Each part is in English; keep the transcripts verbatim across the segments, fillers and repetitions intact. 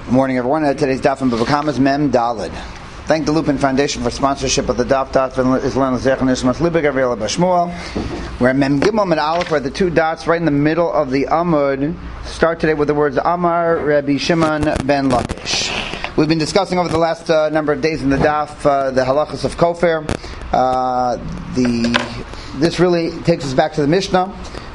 Good morning, everyone. Uh, today's daf in Bava Kama's Mem Daled. Thank the Lupin Foundation for sponsorship of the daf. Daf is Len Lezech and Nishmas Libig Gabriela Bashmuel. We're at Mem Gimel and Aleph, where the two dots right in the middle of the Amud start today with the words Amar Rabbi Shimon ben Lakish. We've been discussing over the last uh, number of days in the daf uh, the halachas of kofar. Uh, the this really takes us back to the Mishnah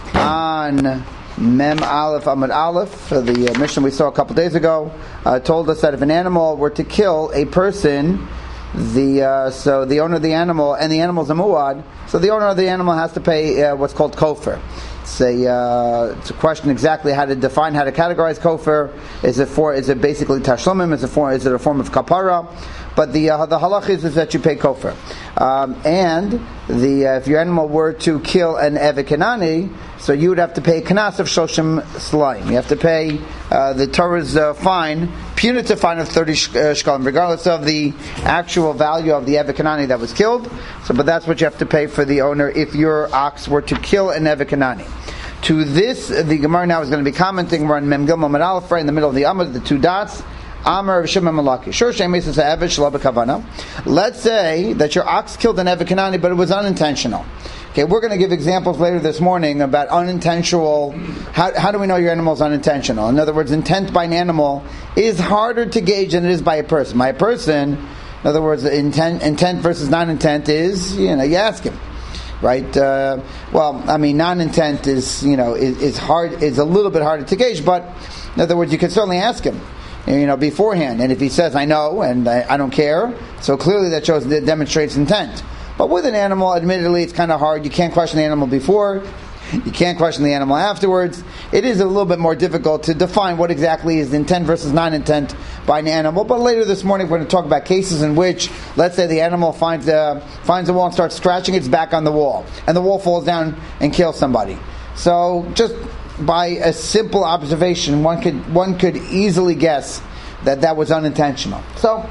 on Mem Aleph Amud Aleph. The uh, Mishnah we saw a couple days ago uh, told us that if an animal were to kill a person, the uh, so the owner of the animal, and the animal's a muad, so the owner of the animal has to pay uh, what's called kofar. It's a, uh, it's a question exactly how to define, how to categorize kofar. Is it for? Is it basically tashlumim? Is it for? Is it a form of kapara? But the uh, the halach is, is that you pay kofar, um, and the uh, if your animal were to kill an evet kanani, so you would have to pay a kanas of shoshim slaim. You have to pay uh, the Torah's uh, fine, punitive fine of thirty sh- uh, shkalim, regardless of the actual value of the evet kanani that was killed. So, but that's what you have to pay for the owner if your ox were to kill an evet kanani. To this, the Gemara now is going to be commenting. We're on Mem Gimel Amud Aleph, right in the middle of the Amud, the two dots. Amar Shimon ben Lakish. Sure, Shemis is an evet shelo b'kavana. Let's say that your ox killed an evet kanani, but it was unintentional. Okay, we're going to give examples later this morning about unintentional. How, how do we know your animal is unintentional? In other words, intent by an animal is harder to gauge than it is by a person. By a person, in other words, intent, intent versus non-intent is, you know, you ask him. Right. Uh, well, I mean, non-intent is, you know, is, is hard. Is a little bit harder to gauge. But in other words, you can certainly ask him, you know, beforehand. And if he says, "I know," and I, I don't care, so clearly that shows that demonstrates intent. But with an animal, admittedly, it's kind of hard. You can't question the animal before. You can't question the animal afterwards. It is a little bit more difficult to define what exactly is intent versus non-intent by an animal. But later this morning, we're going to talk about cases in which, let's say, the animal finds a finds a wall and starts scratching its back on the wall, and the wall falls down and kills somebody. So, just by a simple observation, one could one could easily guess that that was unintentional. So,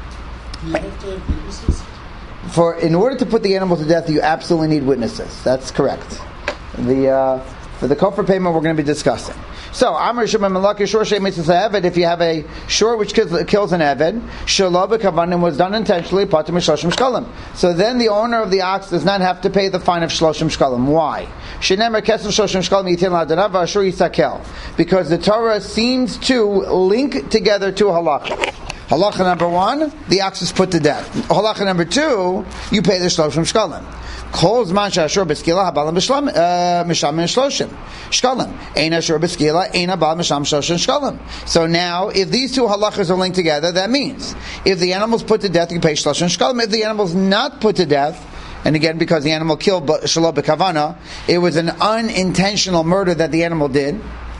you have to have witnesses? For in order to put the animal to death, you absolutely need witnesses. That's correct. The uh, for the kofar payment we're going to be discussing. So, Amar Shimon ben Lakish, shor shemis is a evet. If you have a shor which kills, kills an evet, shelo b'kavanim was done intentionally, patur mishloshim shkalim. So then the owner of the ox does not have to pay the fine of shloshim shkalim. Why? Shenemer kesef shloshim shkalim yitin la'adanav v'ashur yisakel. Because the Torah seems to link together two halacha. Halacha number one, the ox is put to death. Halacha number two, you pay the shloshim shkalim. Kol zman she'ashur b'skila habalam b'shlam misham shloshim shkalim. Ein ashur b'skila ein habal misham shloshim shkalim. So now, if these two halachas are linked together, that means if the animal's put to death, you pay shloshim shkalim. If the animal's not put to death, and again because the animal killed shelo b'kavana, it was an unintentional murder that the animal did.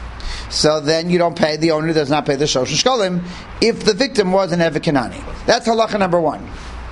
So then you don't pay, the owner does not pay the shloshim shkalim if the victim was an evet kanani. That's halacha number one.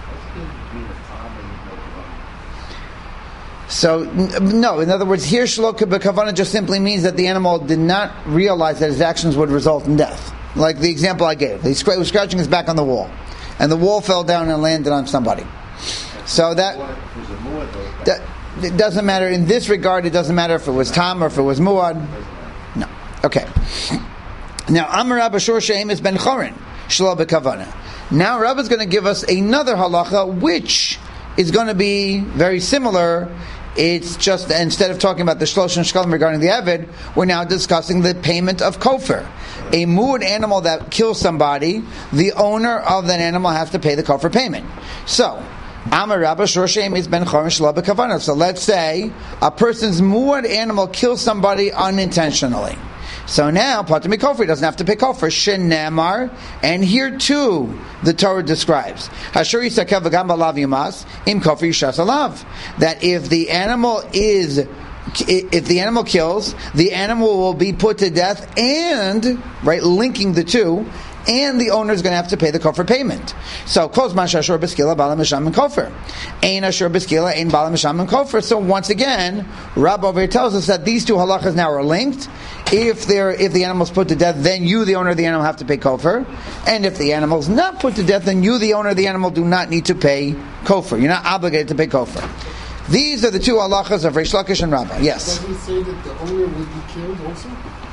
So, no, in other words, here shelo b'kavana just simply means that the animal did not realize that his actions would result in death. Like the example I gave. He was scratching his back on the wall, and the wall fell down and landed on somebody. So that, that it doesn't matter. In this regard, it doesn't matter if it was tam or if it was muad. No. Okay. Now, Amar Rabba Shor She'emes ben Chorin, shelo b'kavana. Now, Rabba is going to give us another halacha, which is going to be very similar. It's just, instead of talking about the shloshim shkalim regarding the evet, we're now discussing the payment of kofar. A muad animal that kills somebody, the owner of that animal has to pay the kofar payment. So, Amar Rabba Shor She'emes ben Chorin shelo b'kavana. So let's say a person's muad animal kills somebody unintentionally. So now, patur mikofar, doesn't have to pay kofar. Shenemar, and here too, the Torah describes Hashur yisakel v'gam balav yumas im kofar yishas alav. That if the animal is, if the animal kills, the animal will be put to death, and right, linking the two. And the owner is going to have to pay the kofar payment. So, kozman shashur b'skila bala misham and kofar. Ein ashur b'skila ein bala misham and kofar. So once again, Rabbi over here tells us that these two halachas now are linked. If they're if the animal's put to death, then you, the owner of the animal, have to pay kofar. And if the animal's not put to death, then you, the owner of the animal, do not need to pay kofar. You're not obligated to pay kofar. These are the two halachas of Reish Lakish and Rabbah. Yes. Doesn't it say that the owner will be killed also?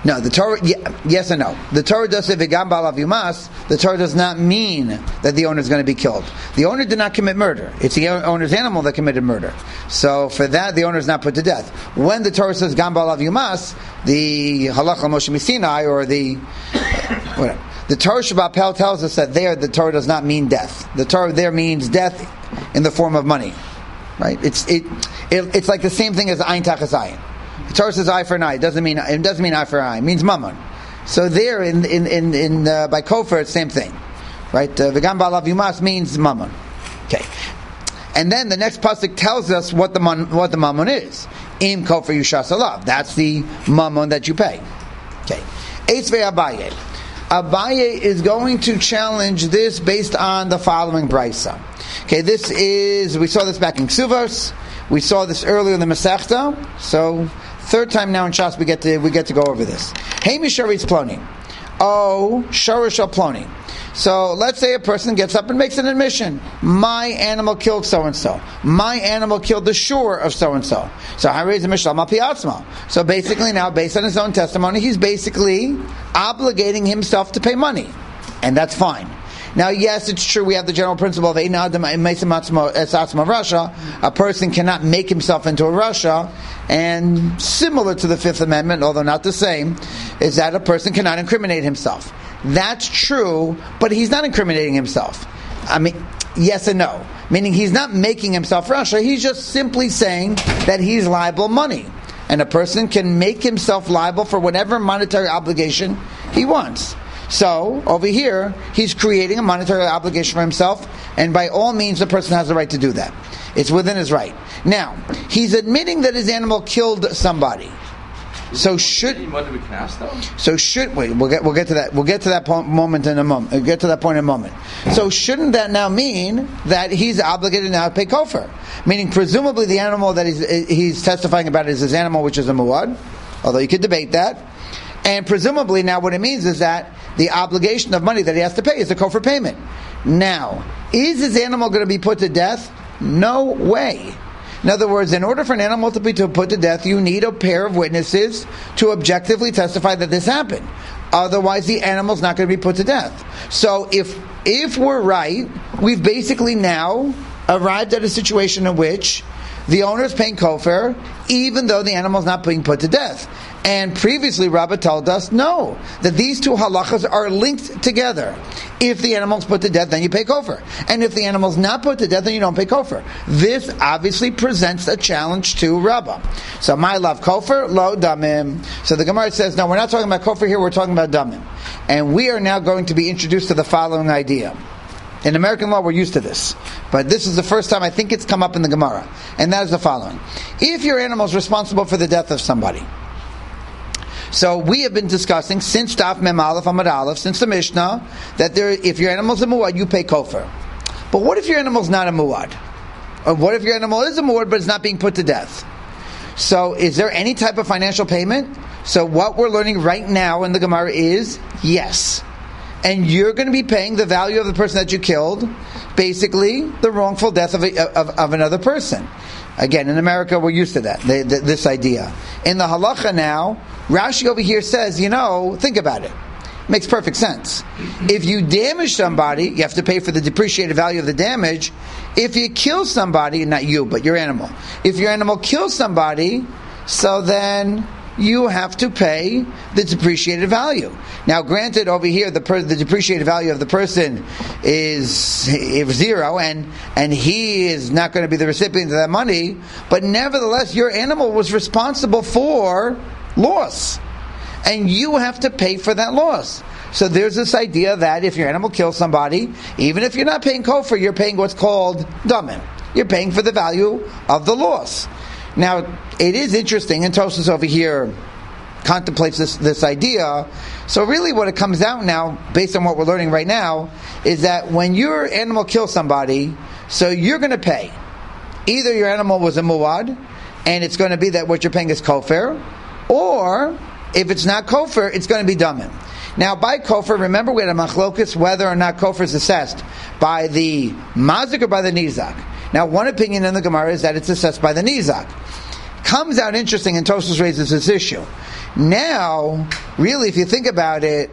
No, the Torah, yeah, yes and no. The Torah does say v'gam ba'alav yumas. The Torah does not mean that the owner is going to be killed. The owner did not commit murder. It's the owner's animal that committed murder. So for that, the owner is not put to death. When the Torah says gam ba'alav yumas, the halacha Moshe Misinai, or the whatever, the Torah Shabbat Pel tells us that there the Torah does not mean death. The Torah there means death in the form of money, right? It's it, it it's like the same thing as ayin tachas ayin. The Torah says eye for an eye. It doesn't mean it doesn't mean eye for an eye. It means mammon. So there in in in, in uh, by kofar it's the same thing, right? V'gam ba'alav yumas means mammon. Okay, and then the next pasuk tells us what the mon, what the mammon is. Im kofar yushas alav. That's the mammon that you pay. Okay, Eitz ve'Abaye. Abaye is going to challenge this based on the following brisa. Okay, this is we saw this back in Ksuvos. We saw this earlier in the Masechta. So third time now in Shas we get to we get to go over this. Hey misharitz ploni. Oh, sharish al ploni. So let's say a person gets up and makes an admission. My animal killed so and so. My animal killed the shore of so and so. So I raise a mishlam al piatzma. So basically now, based on his own testimony, he's basically obligating himself to pay money, and that's fine. Now, yes, it's true. We have the general principle of Ein Adam Meisem Atzmo Es Atzmo Rasha. A person cannot make himself into a Rasha, and similar to the Fifth Amendment, although not the same, is that a person cannot incriminate himself. That's true, but he's not incriminating himself. I mean, yes and no. Meaning he's not making himself Rasha, he's just simply saying that he's liable money. And a person can make himself liable for whatever monetary obligation he wants. So, over here, he's creating a monetary obligation for himself, and by all means the person has the right to do that. It's within his right. Now, he's admitting that his animal killed somebody. So should so should wait we'll get we'll get to that we'll get to that po- moment in a moment we'll get to that point in a moment. So shouldn't that now mean that he's obligated now to pay kofar? Meaning presumably the animal that he's he's testifying about is his animal, which is a muad, although you could debate that. And presumably now what it means is that the obligation of money that he has to pay is the kofar payment. Now, is his animal going to be put to death? No way. In other words, in order for an animal to be to put to death, you need a pair of witnesses to objectively testify that this happened. Otherwise, the animal's not going to be put to death. So, if if we're right, we've basically now arrived at a situation in which the owner is paying kofar, even though the animal's not being put to death. And previously, Rabbah told us, no, that these two halachas are linked together. If the animal's put to death, then you pay kofar. And if the animal's not put to death, then you don't pay kofar. This obviously presents a challenge to Rabbah. So, my love, kofar, lo damim. So the Gemara says, no, we're not talking about kofar here, we're talking about damim. And we are now going to be introduced to the following idea. In American law, we're used to this. But this is the first time I think it's come up in the Gemara. And that is the following. If your animal is responsible for the death of somebody, so we have been discussing since Daf Mem Aleph Amud Aleph, since the Mishnah, that there, if your animal is a muad, you pay kofar. But what if your animal is not a muad? Or what if your animal is a muad, but it's not being put to death? So is there any type of financial payment? So what we're learning right now in the Gemara is yes. And you're going to be paying the value of the person that you killed, basically the wrongful death of, a, of, of another person. Again, in America, we're used to that, the, the, this idea. In the halacha now, Rashi over here says, you know, think about it. Makes perfect sense. If you damage somebody, you have to pay for the depreciated value of the damage. If you kill somebody, not you, but your animal. If your animal kills somebody, so then you have to pay the depreciated value. Now, granted, over here, the per- the depreciated value of the person is, is zero, and, and he is not going to be the recipient of that money, but nevertheless, your animal was responsible for loss, and you have to pay for that loss. So there's this idea that if your animal kills somebody, even if you're not paying kofar, you're paying what's called damim. You're paying for the value of the loss. Now, it is interesting, and Tosfos over here contemplates this, this idea. So really what it comes out now, based on what we're learning right now, is that when your animal kills somebody, so you're going to pay. Either your animal was a muad, and it's going to be that what you're paying is kofar, or if it's not kofar, it's going to be damim. Now, by kofar, remember we had a machlokus whether or not kofar is assessed by the mazik or by the nizak. Now, one opinion in the Gemara is that it's assessed by the nizak. comes out interesting, and Tosfos raises this issue. Now, really, if you think about it,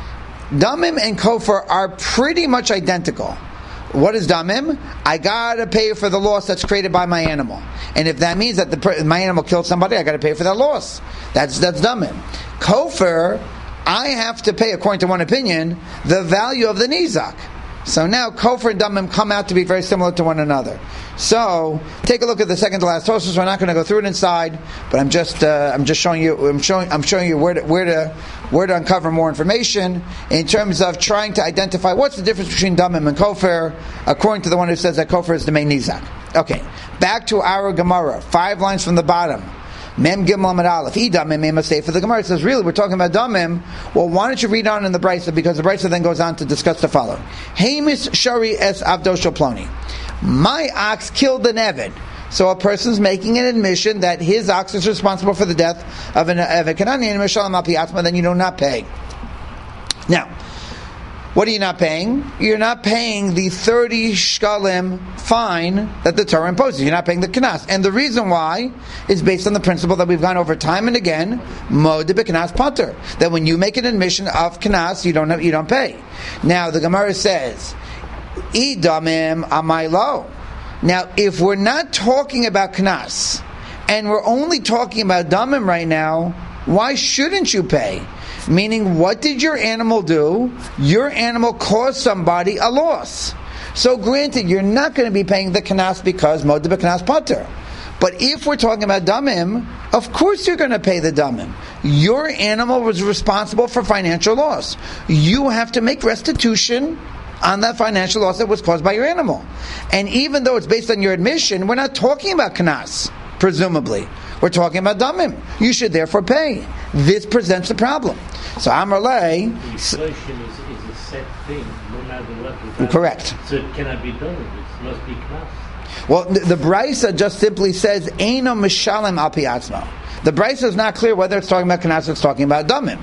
damim and kofar are pretty much identical. What is damim? I gotta pay for the loss that's created by my animal, and if that means that the, my animal killed somebody, I gotta pay for that loss. That's that's damim. Kofar, I have to pay, according to one opinion, the value of the nizak. So now kofar and damim come out to be very similar to one another. So take a look at the second to last Tosfos. We're not going to go through it inside, but I'm just uh, I'm just showing you I'm showing I'm showing you where to, where to where to uncover more information in terms of trying to identify what's the difference between damim and kofar, according to the one who says that kofar is the main nizak. Okay, back to our Gemara, five lines from the bottom. Mem Gimel Amud Aleph. I damim may say for the Gemara. It says, really, we're talking about damim. Well, why don't you read on in the Brisa, because the Brisa then goes on to discuss the following. Hamis Shari es Avdo Ploni. My ox killed an Eved. So a person's making an admission that his ox is responsible for the death of an Eved Kanani and Mishalim Al Pi Atzma, then you do not pay. Now, what are you not paying? You're not paying the thirty shkalim fine that the Torah imposes. You're not paying the knas. And the reason why is based on the principle that we've gone over time and again, mod b'knas pater. That when you make an admission of knas, you don't have, you don't pay. Now the Gemara says, idamim amaylo. Now if we're not talking about knas, and we're only talking about damim right now, why shouldn't you pay? Meaning, what did your animal do? Your animal caused somebody a loss. So granted, you're not going to be paying the knas because mod b'knas pater. But if we're talking about damim, of course you're going to pay the damim. Your animal was responsible for financial loss. You have to make restitution on that financial loss that was caused by your animal. And even though it's based on your admission, we're not talking about knas, presumably. We're talking about damim. You should therefore pay. This presents a problem. So Amar Lei... Inflation is, is a set thing, no matter what. Correct. So it cannot be done. It must be knas. Well, the, the Brisa just simply says, Eino Mishalem Al Pi Atzmo. The Brisa is not clear whether it's talking about knas or it's talking about damim.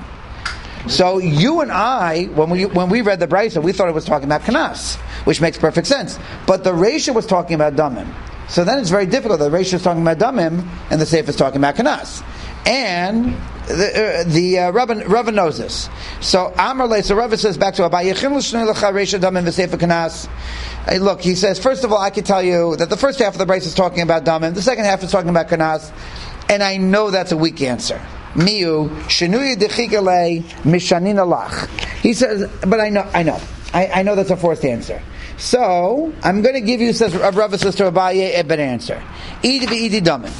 So you and I, when we when we read the Brisa, we thought it was talking about knas, which makes perfect sense. But the Reisha was talking about damim. So then it's very difficult. The Reisha is talking about damim, and the Sefer is talking about knas. And the, uh, the uh, Rabban, Rabban knows this. So Amar Le, so Rabban says back to Abaye, Reisha damim v'Sefer knas. Hey, look, he says, first of all, I can tell you that the first half of the Brisa is talking about damim, the second half is talking about knas, and I know that's a weak answer. Miu shenuya dechikale mishanin alach. He says, but I know, I know, I, I know that's a forced answer. So I'm going to give you, says Rav says to Abaye, a better answer. Idi v'idi damim.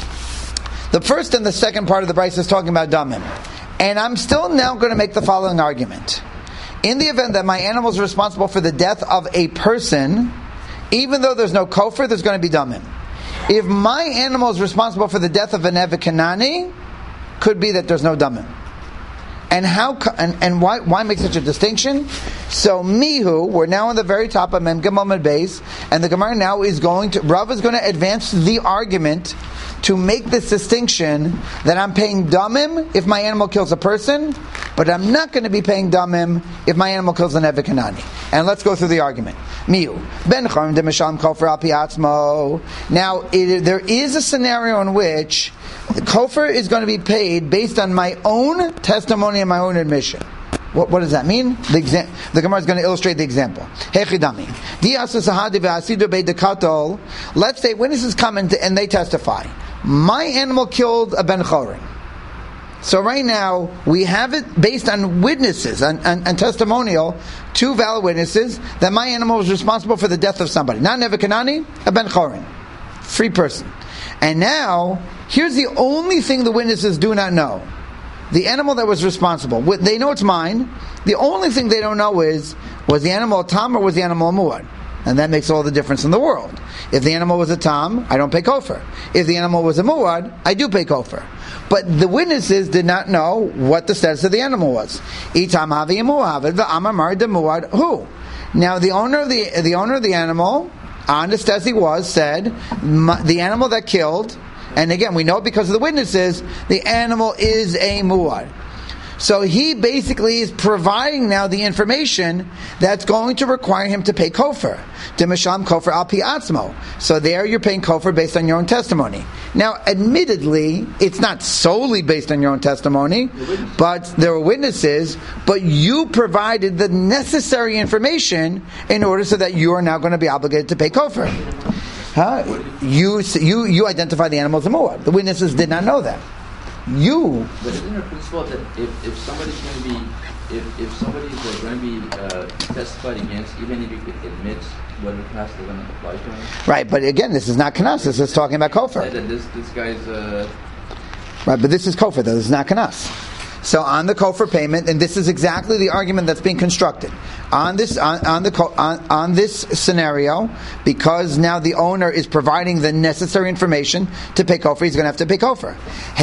The first and the second part of the Brisa is talking about damim, and I'm still now going to make the following argument. In the event that my animal is responsible for the death of a person, even though there's no kofar, there's going to be damim. If my animal is responsible for the death of an Eved Kanani, could be that there's no damim. And how? And, and why? Why make such a distinction? So mihu, we're now on the very top of Mem Gimel Amud Beis, and the Gemara now is going to. Rav is going to advance the argument to make this distinction that I'm paying damim if my animal kills a person, but I'm not going to be paying damim if my animal kills an Eved Kanani. And let's go through the argument. Miu ben charim de mishalem kofar al pi atzmo. Now it, there is a scenario in which the kofar is going to be paid based on my own testimony and my own admission. What, what does that mean? The, exa- the Gemara is going to illustrate the example. Let's say witnesses come in to, and they testify. My animal killed a ben chorin. So right now, we have it based on witnesses, and, and, and testimonial, two valid witnesses, that my animal was responsible for the death of somebody. Not an Eved Kanani, a ben chorin. Free person. And now, here's the only thing the witnesses do not know. The animal that was responsible. They know it's mine. The only thing they don't know is, was the animal a tam or was the animal a muad? And that makes all the difference in the world. If the animal was a tam, I don't pay kofar. If the animal was a muad, I do pay kofar. But the witnesses did not know what the status of the animal was. Itam havi muad, the amar de muad. Who? Now the owner of the the owner of the animal, honest as he was, said the animal that killed. And again, we know because of the witnesses, the animal is a muad. So he basically is providing now the information that's going to require him to pay kofar. Dimasham kofar al pi atzmo. So there you're paying kofar based on your own testimony. Now, admittedly, it's not solely based on your own testimony, but there were witnesses, but you provided the necessary information in order so that you are now going to be obligated to pay kofar. Huh? You, you, you identify the animals of Moab. The witnesses did not know that. You. But isn't there a principle that if, if somebody's going to be, if, if somebody's uh, going to be uh, testified against, even if he admits whatever class they're going to apply to him? Right, but again, this is not kanas. This is talking about kofar. That this this guy's. Uh, right, but this is kofar though. This is not kanas. So on the kofar payment, and this is exactly the argument that's being constructed on this on, on the on, on this scenario, because now the owner is providing the necessary information to pay kofar. He's going to have to pay kofar.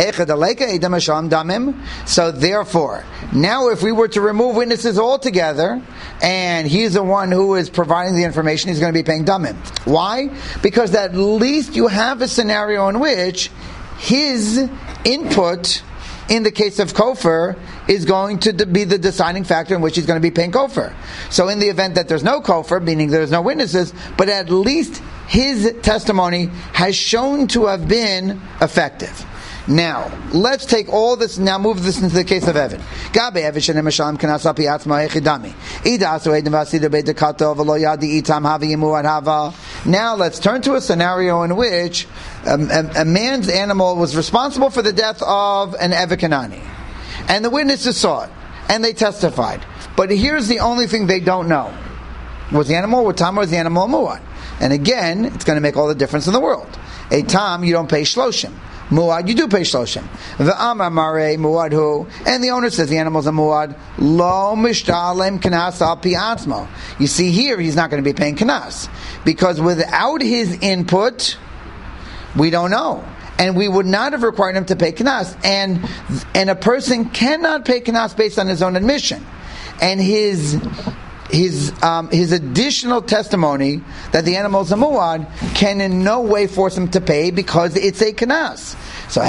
So therefore, now if we were to remove witnesses altogether, and he's the one who is providing the information, he's going to be paying damim. Why? Because at least you have a scenario in which his input, in the case of kofar, is going to be the deciding factor in which he's going to be paying kofar. So in the event that there's no kofar, meaning there's no witnesses, but at least his testimony has shown to have been effective. Now, let's take all this, now move this into the case of Evan. Now let's turn to a scenario in which um, a, a man's animal was responsible for the death of an Eved Kanani. And the witnesses saw it, and they testified. But here's the only thing they don't know. Was the animal with Tam or was the animal a Muad? And again, it's going to make all the difference in the world. A Tam, you don't pay Shloshim. Muad, you do pay shloshim. V'amar mare muad hu, and the owner says the animal's a muad. Lo mishtalem kanas al pi atzmo. You see here, he's not going to be paying kanas because without his input, we don't know, and we would not have required him to pay kanas. And and a person cannot pay kanas based on his own admission, and his. His um, his additional testimony that the animal is a muad can in no way force him to pay because it's a kanas. So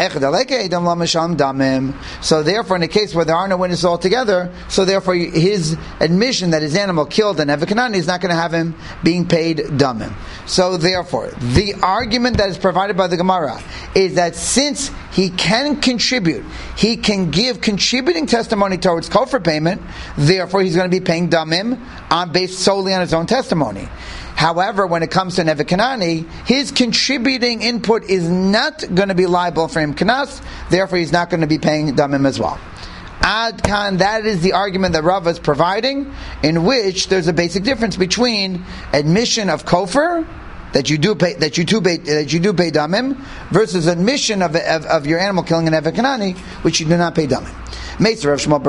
so therefore, in a case where there are no witnesses altogether, so therefore his admission that his animal killed an Eved Kanani is not going to have him being paid damim. So therefore, the argument that is provided by the Gemara is that since he can contribute, he can give contributing testimony towards kofar payment, therefore he's going to be paying damim on, based solely on his own testimony. However, when it comes to an Eved Kanani, his contributing input is not going to be liable for him kanas, therefore he's not going to be paying damim as well. Ad kan, that is the argument that Rava is providing, in which there's a basic difference between admission of kofar, that you do pay, that you do pay, that you do pay damim, versus admission of, of, of your animal killing an Eved Kanani, which you do not pay damim. If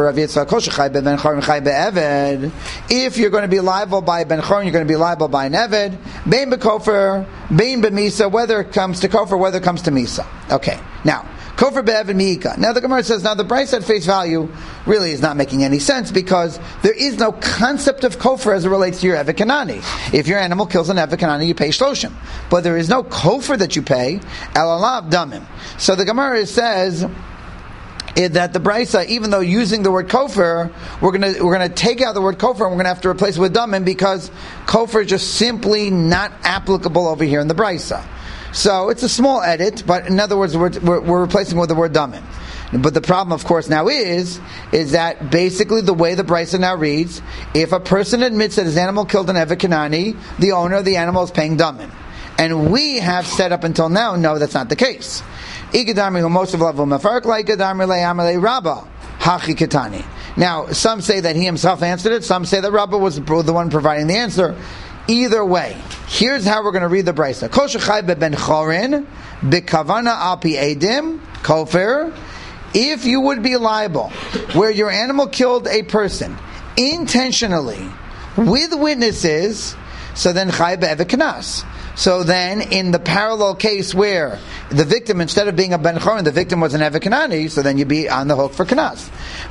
you're going to be liable by Ben Chorin, you're going to be liable by an Eved, Bein B'Kofar, Bein B'Misa, whether it comes to Kofar, whether it comes to Misa. Okay, now, Kofar Be'Eved Mi'ika. Now the Gemara says, now the price at face value really is not making any sense because there is no concept of Kofar as it relates to your Eved Kanani. If your animal kills an Eved Kanani, you pay Shloshim. But there is no Kofar that you pay, Elalav Damim. So the Gemara says, Is that the brisa, even though using the word kofar, we're gonna we're gonna take out the word kofar and we're gonna have to replace it with damim because kofar is just simply not applicable over here in the brisa. So it's a small edit, but in other words, we're we're, we're replacing it with the word damim. But the problem, of course, now is is that basically the way the brisa now reads: if a person admits that his animal killed an Eved Kanani, the owner of the animal is paying damim, and we have said up until now, no, that's not the case. Now, some say that he himself answered it. Some say that Rabbah was the one providing the answer. Either way, here's how we're going to read the brisa. If you would be liable, where your animal killed a person intentionally with witnesses, so then chay be'eved kanas. So then, in the parallel case where the victim, instead of being a ben chorin, the victim was an Eved Kanani, so then you'd be on the hook for kanas.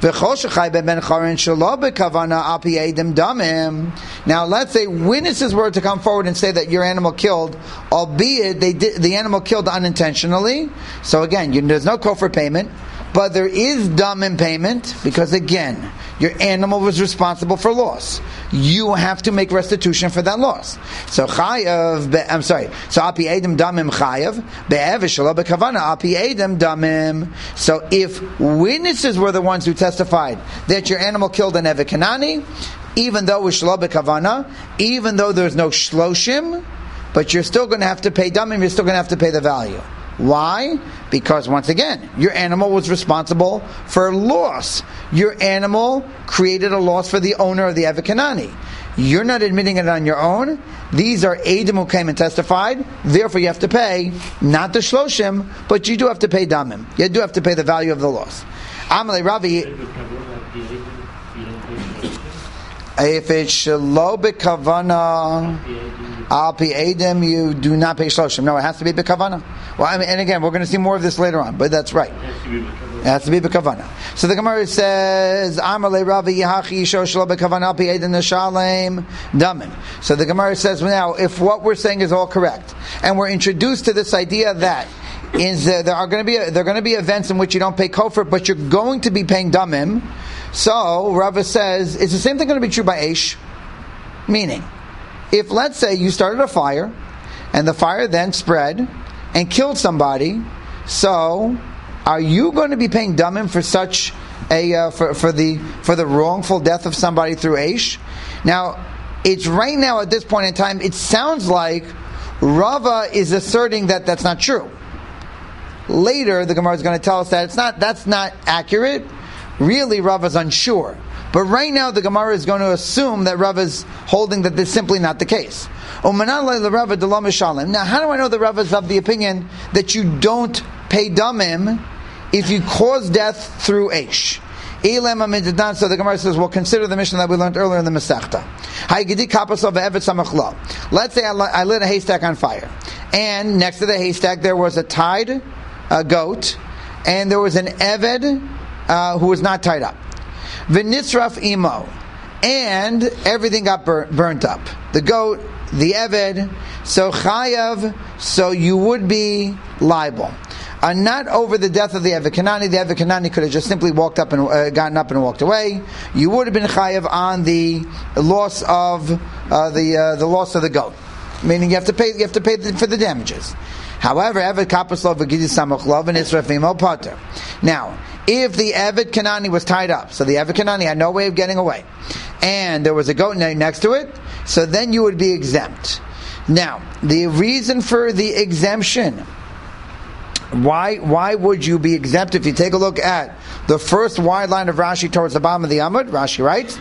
Now, let's say witnesses were to come forward and say that your animal killed, albeit they did, the animal killed unintentionally. So again, you, there's no kofar payment, But there is damim payment because, again, your animal was responsible for loss. You have to make restitution for that loss. So chayav, I'm sorry. So api edem damim chayav be'ev shelo bekavana api edem damim. So if witnesses were the ones who testified that your animal killed an evet kanani, even though it was shelo bekavana, even though there's no shloshim, but you're still going to have to pay damim. You're still going to have to pay the value. Why? Because once again, your animal was responsible for loss. Your animal created a loss for the owner of the Evet Kanani. You're not admitting it on your own. These are Eidim who came and testified. Therefore, you have to pay not the Shloshim, but you do have to pay Damim. You do have to pay the value of the loss. Amalei Ravi, if it's Shelo B'Kavana Al Pi Eidim, you do not pay Shloshim. No, it has to be B'Kavana. Well, I mean, and again, we're going to see more of this later on, but that's right. It has to be B'Kavana. So the Gemara says, Amalei Ravi Yahachi Yisho Shelo B'Kavana Al Pi Eidim Neshalem Damim. So the Gemara says, now, if what we're saying is all correct, and we're introduced to this idea that is uh, there are going to be there are going to be events in which you don't pay kofar, but you're going to be paying damim. So Rava says, is the same thing going to be true by Eish? Meaning, if let's say you started a fire, and the fire then spread and killed somebody, so are you going to be paying damim for such a uh, for for the for the wrongful death of somebody through Eish? Now, it's right now at this point in time, it sounds like Rava is asserting that that's not true. Later, the Gemara is going to tell us that it's not. That's not accurate. Really, Rava's unsure. But right now, the Gemara is going to assume that Rava's holding that this is simply not the case. Now, how do I know that Rava's of the opinion that you don't pay damim if you cause death through Eish? So the Gemara says, well, consider the mission that we learned earlier in the Masechta. Let's say I lit a haystack on fire, and next to the haystack there was a tied uh, goat, and there was an Eved uh, who was not tied up. V'nisraf imo, and everything got bur- burnt up. The goat, the Eved, so chayav, so you would be liable. Uh, not over the death of the Evet Kanani. The Evet Kanani could have just simply walked up and uh, gotten up and walked away. You would have been chayav on the loss of uh, the uh, the loss of the goat, meaning you have to pay you have to pay the, for the damages. However, Evet Kapaslov v'Gidi Samachlov and Israfimo Potter. Now, if the Evet Kanani was tied up, so the Evet Kanani had no way of getting away, and there was a goat next to it, so then you would be exempt. Now, the reason for the exemption. Why Why would you be exempt? If you take a look at the first wide line of Rashi towards the bottom of the Amud, Rashi writes,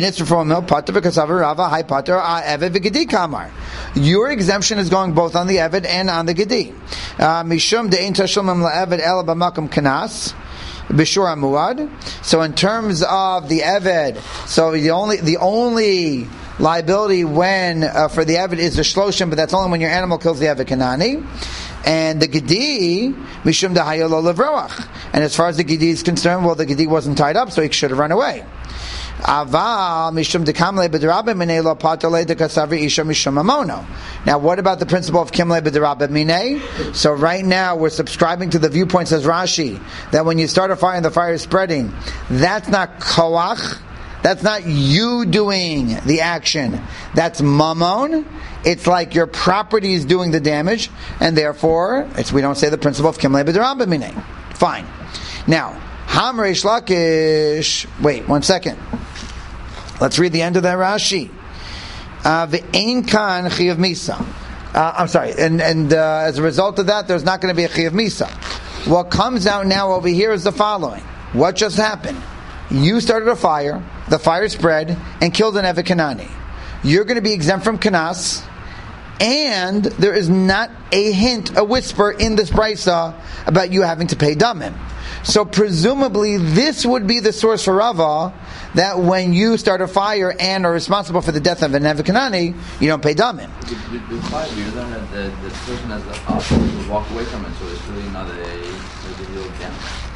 your exemption is going both on the Eved and on the Gedi. Mishum de'in tashumim la'Eved el b'makom kanas. Bishur Amuad. So in terms of the Eved, so the only the only liability when uh, for the Eved is the Shloshim, but that's only when your animal kills the Eved Kanani. And the Gedi, Mishum Dahayolo Levroach. And as far as the Gedi is concerned, well, the Gedi wasn't tied up, so he should have run away. Aval Mishum Dekamle B'Derabbe Minei Lo Patole Dekasavri Isha Mishum Amono. Now, what about the principle of Kimle B'Derabbe Minei? So right now, we're subscribing to the viewpoint, says Rashi, that when you start a fire and the fire is spreading, that's not Koach. That's not you doing the action. That's mamon. It's like your property is doing the damage, and therefore, it's, we don't say the principle of kimlei b'derabba minei. Fine. Now, ham reish lakish. Wait, one second. Let's read the end of that Rashi. Ve'ein kan chiyav misa. Uh, I'm sorry, and and uh, as a result of that, there's not going to be a chiyav misa. What comes out now over here is the following. What just happened? You started a fire, the fire spread, and killed an Evet Kanani. You're going to be exempt from Kanas, and there is not a hint, a whisper in this brisa about you having to pay damim. So presumably this would be the source for Rava, that when you start a fire and are responsible for the death of an Evet Kanani, you don't pay damim. The, the, the fire, you learn that the, the person has the option to walk away from it, so it's really not a, a real damage.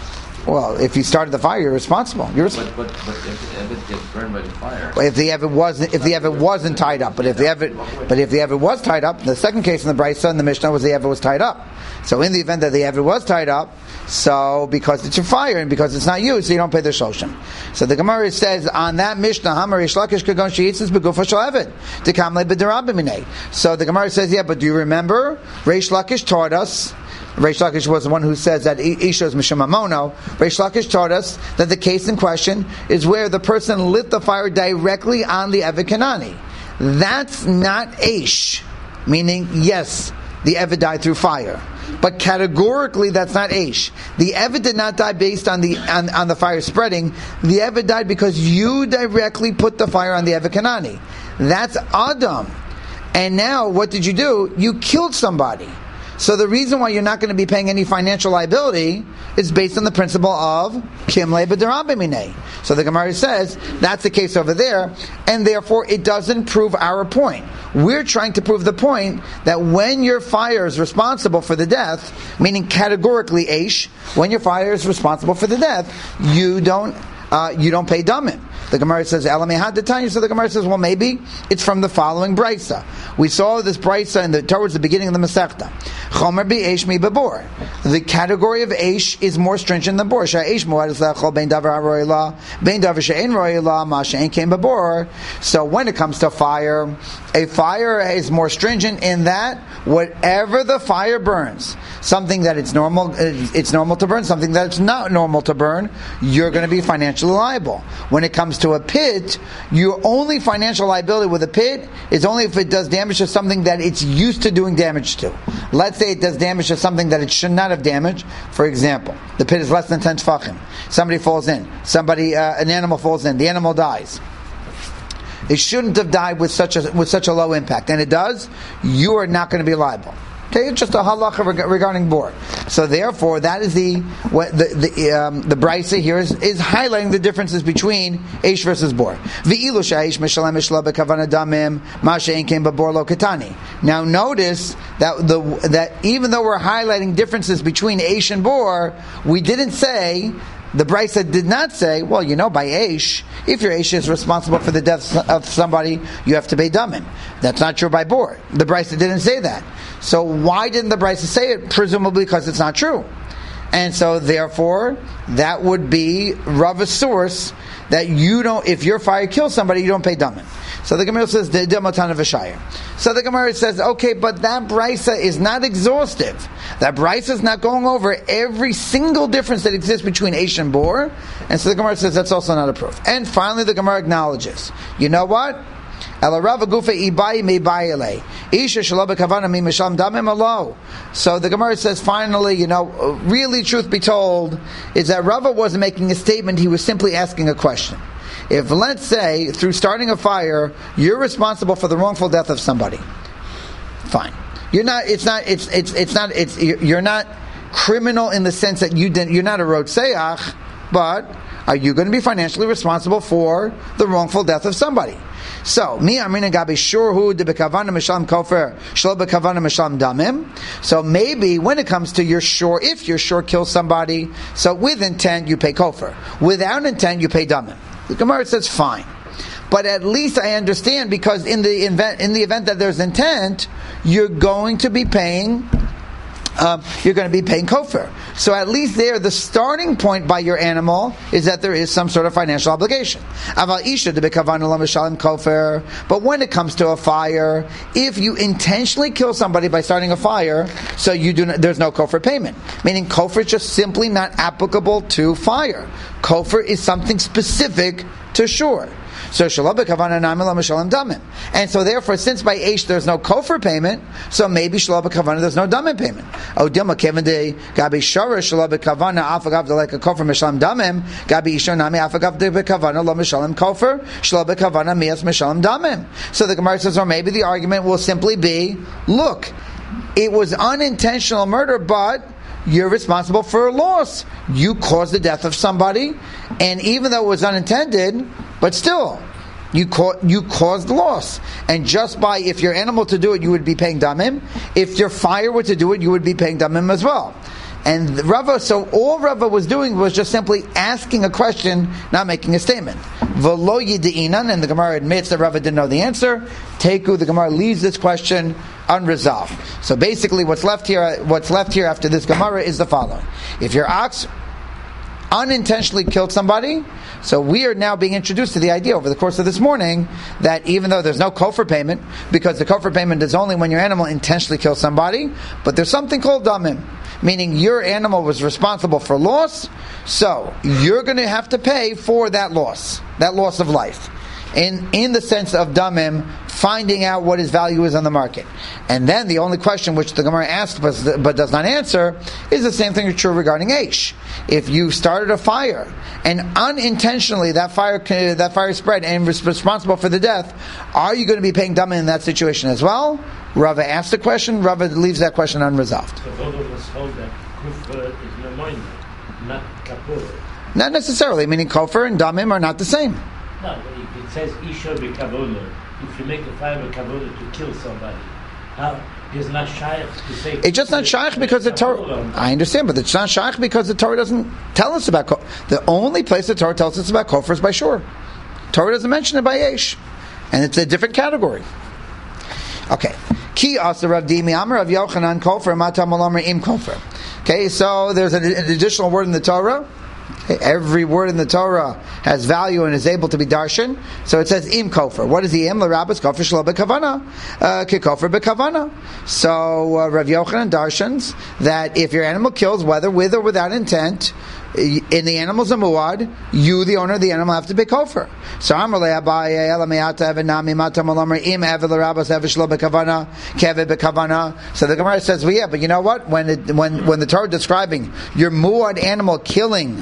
Well, if you started the fire, you're responsible. You're res- But but but if the Eved gets burned by the fire. if the Eved wasn't if the Eved wasn't tied up, but if the Eved but if the Eved was tied up, the second case in the Brisa and the Mishnah was the Eved was tied up. So in the event that the Eved was tied up, so because it's your fire and because it's not you, so you don't pay the shloshim. So the Gemara says on that Mishnah, Hamar Reish Lakish kagon sheyitzis begufa shel Eved dekamle b'derabimine. So the Gemara says, yeah, but do you remember Reish Lakish taught us? Reish Lakish was the one who says that Isha is Mishum Mamono. Reish Lakish taught us that the case in question is where the person lit the fire directly on the Eved Kanani. That's not Eish, meaning, yes, the Eved died through fire. But categorically, that's not Eish. The Eved did not die based on the on, on the fire spreading. The Eved died because you directly put the fire on the Eved Kanani. That's Adam. And now, what did you do? You killed somebody. So the reason why you're not going to be paying any financial liability is based on the principle of Kimle b'derabimine. So the Gemara says that's the case over there, and therefore it doesn't prove our point. We're trying to prove the point that when your fire is responsible for the death, meaning categorically Eish, when your fire is responsible for the death, you don't uh, you don't pay damim. The Gemara says, Elamei had the Tanya. So the Gemara says, well, maybe it's from the following Brisa. We saw this Brisa in the, towards the beginning of the Masechta. Chomer bi Eish mi bebor. The category of Eish is more stringent than Bor. Shah Eish muad is lechol bein davar haroy la, bein davar she'ein roy la, ma she'ein kein bebor. So when it comes to fire, a fire is more stringent in that whatever the fire burns, something that it's normal, it's normal to burn, something that it's not normal to burn, you're going to be financially liable. When it comes to a pit, your only financial liability with a pit is only if it does damage to something that it's used to doing damage to. Let's say it does damage to something that it should not have damaged. For example, the pit is less than ten tefachim. Somebody falls in. Somebody, uh, an animal falls in. The animal dies. It shouldn't have died with such a with such a low impact, and it does. You are not going to be liable. Okay, it's just a halacha regarding bor. So therefore, that is the what the the um, the brisa here is, is highlighting the differences between eish versus bor. V'ilu sheish mishalem mishla bekavana damim ma she'ein kein bebor lo katani. Now notice that the that even though we're highlighting differences between eish and bor, we didn't say. The Brisa did not say, well, you know, by Eish, if your Eish is responsible for the death of somebody, you have to pay Damim. That's not true by Bor. The Brisa didn't say that. So why didn't the Brisa say it? Presumably because it's not true. And so therefore, that would be Rava's source that you don't, if your fire kills somebody, you don't pay Damim. So the Gemara says, so the Gemara says, okay, but that Brisa is not exhaustive. That Brisa is not going over every single difference that exists between Eish and Bor. And so the Gemara says that's also not a proof. And finally the Gemara acknowledges, you know what? So the Gemara says, finally, you know, really, truth be told, is that Rava wasn't making a statement, he was simply asking a question. If, let's say, through starting a fire, you're responsible for the wrongful death of somebody, fine. You're not. It's not. It's. It's. It's not. It's. You're not criminal in the sense that you didn't. You're not a rotseach, but are you going to be financially responsible for the wrongful death of somebody? So, mi amrina gabi shurhu de bekavana mishlam kofer shlo bekavana mishlam damim. So maybe when it comes to your sure, if your sure kills somebody, so with intent you pay kofer. Without intent you pay damim. The Gemara says fine, but at least I understand because in the event in the event that there's intent, you're going to be paying. Um, you're going to be paying kofer. So at least there, the starting point by your animal is that there is some sort of financial obligation. But when it comes to a fire, if you intentionally kill somebody by starting a fire, so you do not, there's no kofer payment. Meaning kofer is just simply not applicable to fire. Kofer is something specific to shore. So shalom bekavana namila mishalim damim, and so therefore, since by Eish there's no kofer payment, so maybe shalom bekavana there's no damim payment. Oh, dilma kevin gabi shara shalom bekavana afagav like a kofer mishalim damim gabi isha nami afagav de bekavana lo mishalim kofer shalom bekavana mias mishalim damim. So the Gemara says, or maybe the argument will simply be, look, it was unintentional murder, but you're responsible for a loss. You caused the death of somebody, and even though it was unintended, but still, you ca- you caused loss. And just by, if your animal to do it, you would be paying damim. If your fire were to do it, you would be paying damim as well. And Rava, so all Rava was doing was just simply asking a question, not making a statement. V'lo yidi'inan, and the Gemara admits that Rava didn't know the answer. Teku, the Gemara leaves this question unresolved. So basically, what's left here, what's left here after this Gemara is the following: if your ox unintentionally killed somebody, so we are now being introduced to the idea over the course of this morning that even though there's no kofar payment, because the kofar payment is only when your animal intentionally kills somebody, but there's something called damim, meaning your animal was responsible for loss, so you're going to have to pay for that loss, that loss of life. In in the sense of damim, finding out what his value is on the market. And then the only question which the Gemara asks but, but does not answer is the same thing is true regarding Aish. If you started a fire and unintentionally that fire that fire spread and was responsible for the death, are you going to be paying damim in that situation as well? Rava asks the question, Rava leaves that question unresolved. So both of us hold that kufr is memoina, not kapur. Not necessarily, meaning kofar and damim are not the same. No, if it says isha b'kavoda, if you make a fire b'kavoda to kill somebody, how is not shaykh to say? It's just not shaykh because the Torah. I understand, but it's not shaykh because the Torah doesn't tell us about kofar. The only place the Torah tells us about kofar is by shore. Torah doesn't mention it by yesh, and it's a different category. Okay, ki asa Rav Dimi Amar Rav Yochanan kofar matam olamer im kofar. Okay, so there's an, an additional word in the Torah. Okay, every word in the Torah has value and is able to be darshan. So it says im kofar. What is the im? L'rabbis kofar shlo bekavana, ki kofar bekavana. So uh, Rav Yochanan darshans that if your animal kills, whether with or without intent, in the animal's a muad, you, the owner of the animal, have to pay kofar. So Amalei Abaye Elamayata Evanami Matam Alamer Im Evel Rabbis Evishlo bekavana Keved bekavana. So the Gemara says, well, yeah, but you know what? When it, when when the Torah is describing your muad animal killing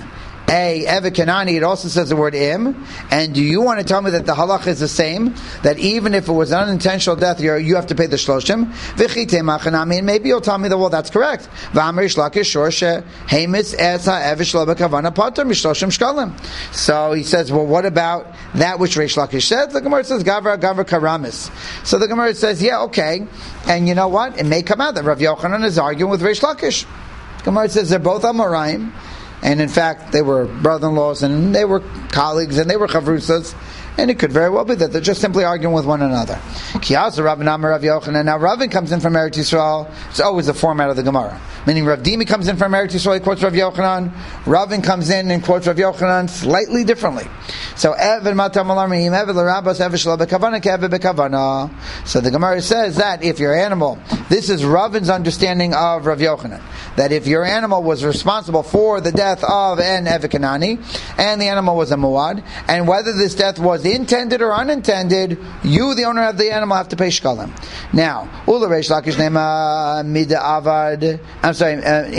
a Evet Kanani, it also says the word im. And do you want to tell me that the halach is the same? That even if it was an unintentional death, you're, you have to pay the shloshim? V'chite machanami, and maybe you'll tell me that, well, that's correct. V'amar shlakish shorshe heimis esa evish lo bekavana pater mishloshim shkalim. So he says, well, what about that which Reish Lakish said? The Gemara says, gavra gavra karamis. So the Gemara says, yeah, okay. And you know what? It may come out that Rav Yochanan is arguing with Reish Lakish. The Gemara says they're both Amoraim. And in fact, they were brother-in-laws, and they were colleagues, and they were chavrusas, and it could very well be that they're just simply arguing with one another. Kiyasa Rav Namar Rav Yochanan. Now Ravin comes in from Eretz Yisrael. It's always the format of the Gemara. Meaning Rav Dimi comes in from Eretz Yisrael, he quotes Rav Yochanan. Ravin comes in and quotes Rav Yochanan slightly differently. So Evid Matam Alarmim, Evid L'Rabbas, Evid Shlo Bekavana, Kevid Bekavana. So the Gemara says that if your animal, this is Ravin's understanding of Rav Yochanan, that if your animal was responsible for the death of an Evet Kanani, and the animal was a muad, and whether this death was intended or unintended, you, the owner of the animal, have to pay shkalim. Now, Ula Reish Lakish Nema Mida Avad, I'm sorry,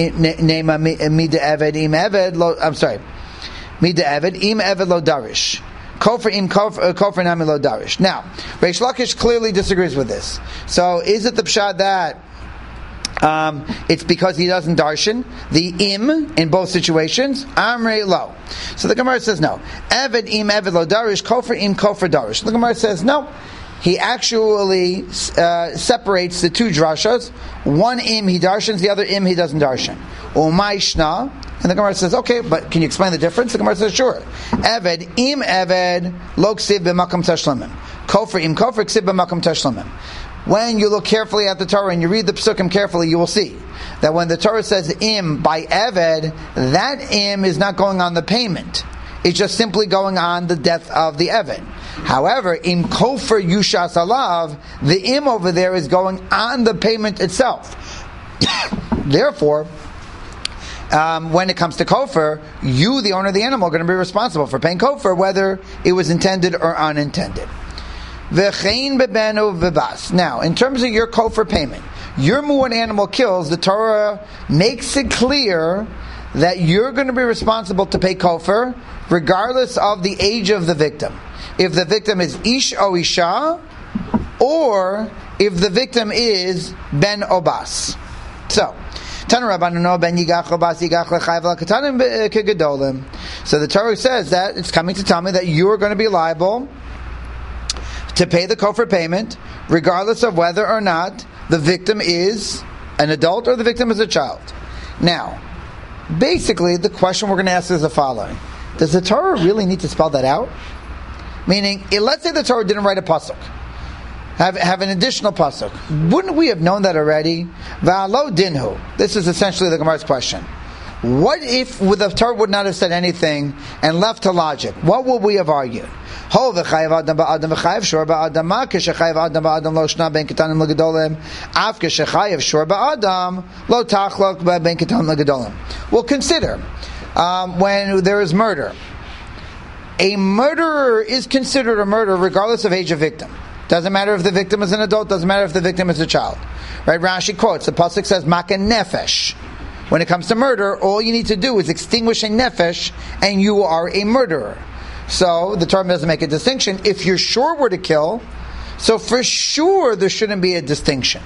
Nema Mida Eved Im Eved Lo, I'm sorry, Mida Eved Im Eved Lo Darish. Kofar im Kofar Nami Lo Darish. Now, Reish Lakish clearly disagrees with this. So, is it the pshat that Um, it's because he doesn't darshan the im in both situations? Amrei lo. So the Gemara says no. Eved im eved lo darish, kofar im kofar darish. The Gemara says no. He actually uh, separates the two drashas. One im he darshans, the other im he doesn't darshan. Umay shna. And the Gemara says, okay, but can you explain the difference? The Gemara says, sure. Eved im eved lo ksiv b'makam tashlamim. Kofar im kofar ksiv b'makam tashlamim. When you look carefully at the Torah and you read the Psukim carefully, you will see that when the Torah says im by Eved, that im is not going on the payment. It's just simply going on the death of the Eved. However, im kofar yushas alav, the im over there is going on the payment itself. Therefore, Um, when it comes to kofar, you, the owner of the animal, are going to be responsible for paying kofar, whether it was intended or unintended. Now, in terms of your kofar payment, your muad animal kills, the Torah makes it clear that you're going to be responsible to pay kofar, regardless of the age of the victim. If the victim is ish o isha, or if the victim is ben obas. So, so the Torah says that it's coming to tell me that you are going to be liable to pay the kofar payment, regardless of whether or not the victim is an adult or the victim is a child. Now, basically, the question we're going to ask is the following. Does the Torah really need to spell that out? Meaning, eh, let's say the Torah didn't write a pasuk. Have, have an additional pasuk. Wouldn't we have known that already? Va'alo dinhu. This is essentially the Gemara's question. What if the Torah would not have said anything and left to logic? What would we have argued? Ho v'chayev adam ba'adam v'chayev shor ba'adam ma k'shechayev adam ba'adam lo shna ben ketanim l'gedolim af k'shechayev shor ba'adam lo tachlok ben ketanim l'gedolim. Well, consider um, when there is murder. A murderer is considered a murderer regardless of age of victim. Doesn't matter if the victim is an adult, doesn't matter if the victim is a child. Right? Rashi quotes, the pasuk says, Maka nefesh. When it comes to murder, all you need to do is extinguish a nefesh, and you are a murderer. So, the Torah doesn't make a distinction. If you're sure we're to kill, so for sure there shouldn't be a distinction.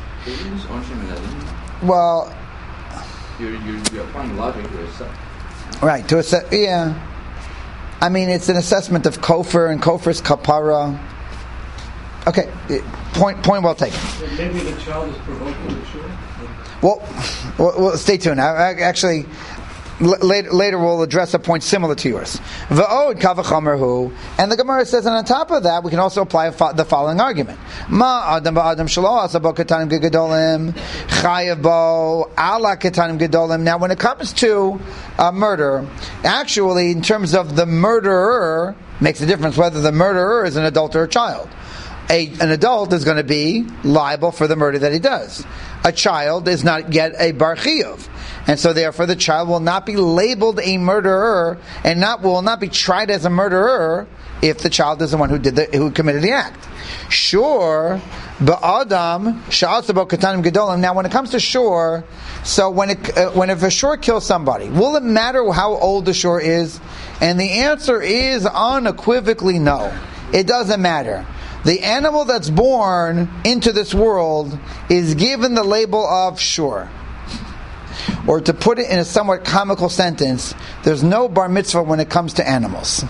Well, you're, you're, you're applying logic to yourself. Right, to assess, yeah. I mean, it's an assessment of kofar, and kofar's kapara. Okay, point point well taken. Maybe the child is provoking the shore. Well, well, well, stay tuned. I, I, actually, l- later, later we'll address a point similar to yours. V'od kavachomer hu, and the Gemara says, and on top of that, we can also apply fo- the following argument: Ma adam ba'adam shelo asa bo ketanim gedolim chayav bo ala ketanim gedolim. Now, when it comes to uh, murder, actually, in terms of the murderer, makes a difference whether the murderer is an adult or a child. A, an adult is going to be liable for the murder that he does. A child is not yet a bar chiyuv, and so therefore the child will not be labeled a murderer and not will not be tried as a murderer if the child is the one who did the, who committed the act. Sure, ba'adam sha'asa bo ketanim gedolim. Now, when it comes to shore, so when it uh, when if a shore kills somebody, will it matter how old the shore is? And the answer is unequivocally no. It doesn't matter. The animal that's born into this world is given the label of shur. Or to put it in a somewhat comical sentence, there's no bar mitzvah when it comes to animals.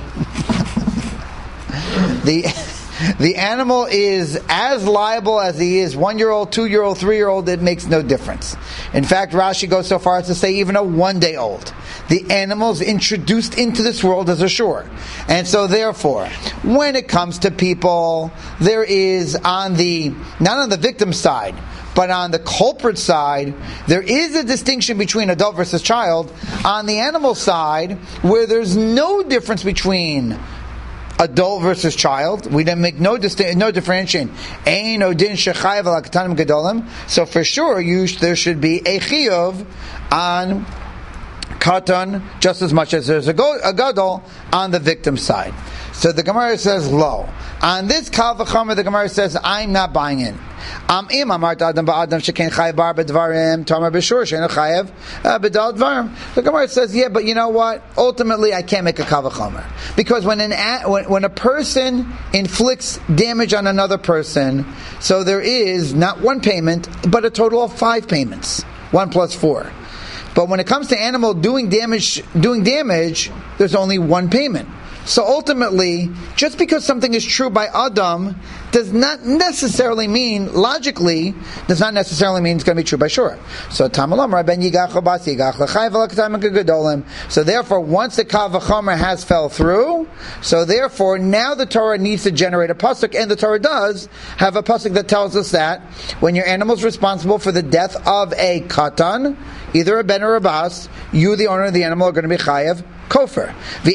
the the animal is as liable as he is one-year-old, two-year-old, three-year-old. It makes no difference. In fact, Rashi goes so far as to say even a one-day-old. The animal is introduced into this world as a shore. And so therefore, when it comes to people, there is on the, not on the victim side, but on the culprit side, there is a distinction between adult versus child. On the animal side, where there's no difference between adult versus child, we didn't make no distinct, no differentiation. Ein odin shechayev al ketanim gedolim. So for sure, you sh- there should be a chiyuv on katan just as much as there's a, go- a gadol on the victim side. So the Gemara says lo. On this kal v'chomer, the Gemara says I'm not buying in. Am im amart adam ba'adam sheken chayev bar b'dvarim tamar b'shur she'enu chayev b'dal dvarim. The Gemara says, yeah, but you know what? Ultimately, I can't make a kal v'chomer because when an a, when, when a person inflicts damage on another person, so there is not one payment but a total of five payments, one plus four. But when it comes to animal doing damage, doing damage, there's only one payment. So ultimately, just because something is true by Adam does not necessarily mean, logically, does not necessarily mean it's going to be true by Shura. So Tamalam Rabben Yigach Bas Yigach L'Chayv L'Katayim Gedolim. So therefore, once the Kal V'chomer has fell through, so therefore now the Torah needs to generate a pasuk, and the Torah does have a pasuk that tells us that when your animal is responsible for the death of a katan, either a ben or a bas, you, the owner of the animal, are going to be chayev kofar.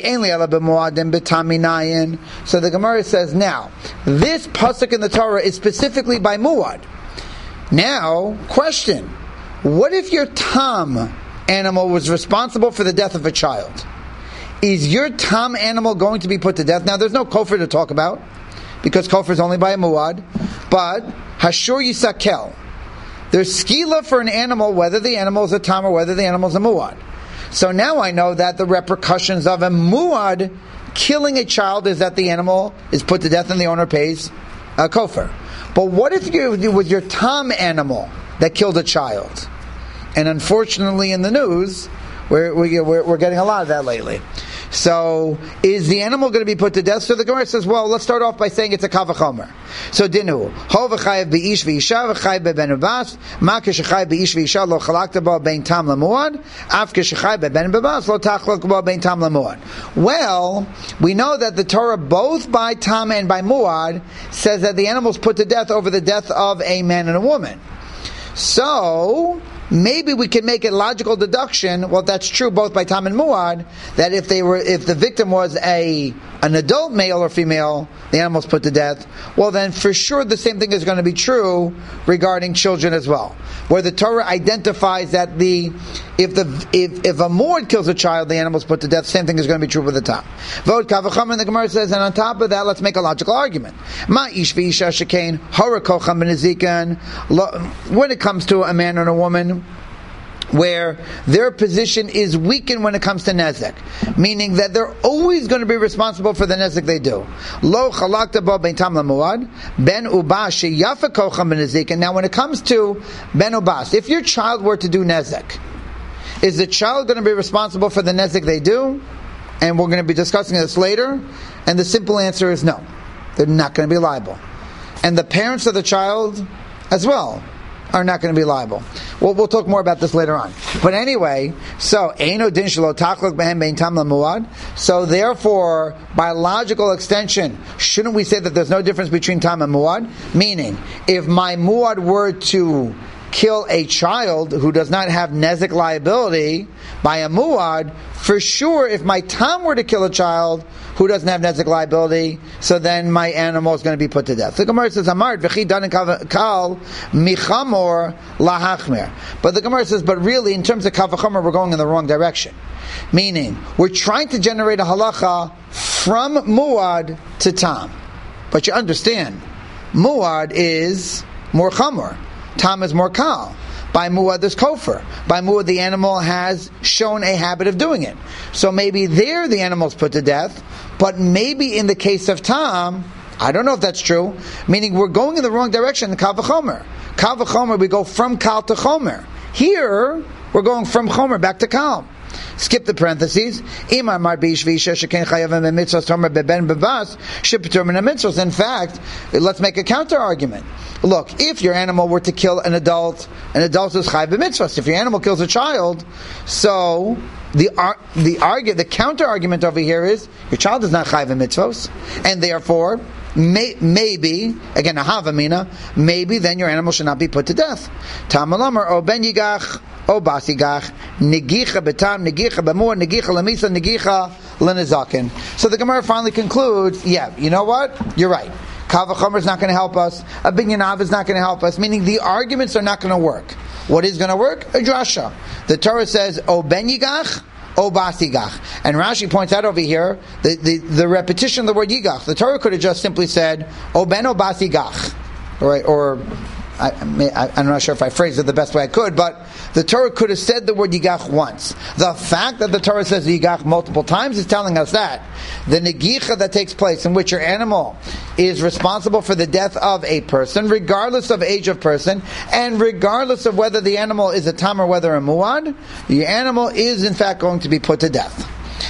So the Gemara says, now, this pasuk in the Torah is specifically by muad. Now, question, what if your tam animal was responsible for the death of a child? Is your tam animal going to be put to death? Now, there's no kofar to talk about, because kofar is only by a muad, but hashur yisakel. There's skila for an animal, whether the animal is a tam or whether the animal is a muad. So now I know that the repercussions of a muad killing a child is that the animal is put to death and the owner pays a kofar. But what if you with your tam animal that killed a child? And unfortunately in the news, we're, we're, we're getting a lot of that lately. So, is the animal going to be put to death? So the Gemara says, well, let's start off by saying it's a kavachomer. So, dinu, ho v'chayev b'ish v'isha v'chayev b'ben ubas, ma k'shechayev b'ish v'isha lo chalakta bo bein tam lamuad, af k'shechayev b'ben ubas lo tachlok bo bein tam lamuad. Well, we know that the Torah, both by tam and by muad, says that the animal's put to death over the death of a man and a woman. So, maybe we can make a logical deduction. Well, that's true both by tam and muad. That if they were, if the victim was a an adult male or female, the animal's put to death. Well, then for sure the same thing is going to be true regarding children as well, where the Torah identifies that the if the if if a muad kills a child, the animal's put to death. Same thing is going to be true with the tam. Vod kavacham, and the Gemara says, and on top of that, let's make a logical argument. Ma ish v'isha shekain harakocham b'nezikan. When it comes to a man and a woman, where their position is weakened when it comes to nezek, meaning that they're always going to be responsible for the nezek they do. Lo chalakta bo ben tam lamuad ben ubas sheyafa kocham b'nezikan. Now, when it comes to ben ubas, if your child were to do nezek, is the child going to be responsible for the nezek they do? And we're going to be discussing this later. And the simple answer is no. They're not going to be liable. And the parents of the child as well are not going to be liable. Well, we'll talk more about this later on. But anyway, so eino din shelo tachlok behem bein tam lamuad. So therefore, by logical extension, shouldn't we say that there's no difference between tam and muad? Meaning, if my muad were to kill a child who does not have nezek liability by a muad, for sure, if my tam were to kill a child who doesn't have nezek liability, so then my animal is going to be put to death. The Gemara says, "Amar v'chi dan kal michamor lahachmer." But the Gemara says, but really, in terms of kavachomer, we're going in the wrong direction. Meaning, we're trying to generate a halacha from muad to tam. But you understand, muad is more chamor. Tam is more kal. By muad there's kofar. By muad the animal has shown a habit of doing it. So maybe there the animal's put to death, but maybe in the case of tam, I don't know if that's true, meaning we're going in the wrong direction in kal v'chomer. Kal v'chomer, we go from kal to chomer. Here, we're going from chomer back to kal. Skip the parentheses. In fact, let's make a counter argument. Look, if your animal were to kill an adult, an adult is chayv b'mitzvos. If your animal kills a child, so the the argue the counter argument over here is your child is not chayv b'mitzvos, and therefore may, maybe again a havamina, maybe then your animal should not be put to death. Tamalamar o ben yigach. O basigach, negicha betam, negicha b'mur, negicha lemisa, negicha lenezakin. So the Gemara finally concludes, yeah, you know what? You're right. Kavachomer is not going to help us. A binyanav is not going to help us. Meaning the arguments are not going to work. What is going to work? A drasha. The Torah says, O ben yigach, O basigach. And Rashi points out over here, the, the, the repetition of the word yigach. The Torah could have just simply said, O ben o basigach. Right? Or... I, I, I'm not sure if I phrased it the best way I could, but the Torah could have said the word yigach once. The fact that the Torah says yigach multiple times is telling us that the negicha that takes place in which your animal is responsible for the death of a person, regardless of age of person, and regardless of whether the animal is a tam or whether a muad, the animal is in fact going to be put to death.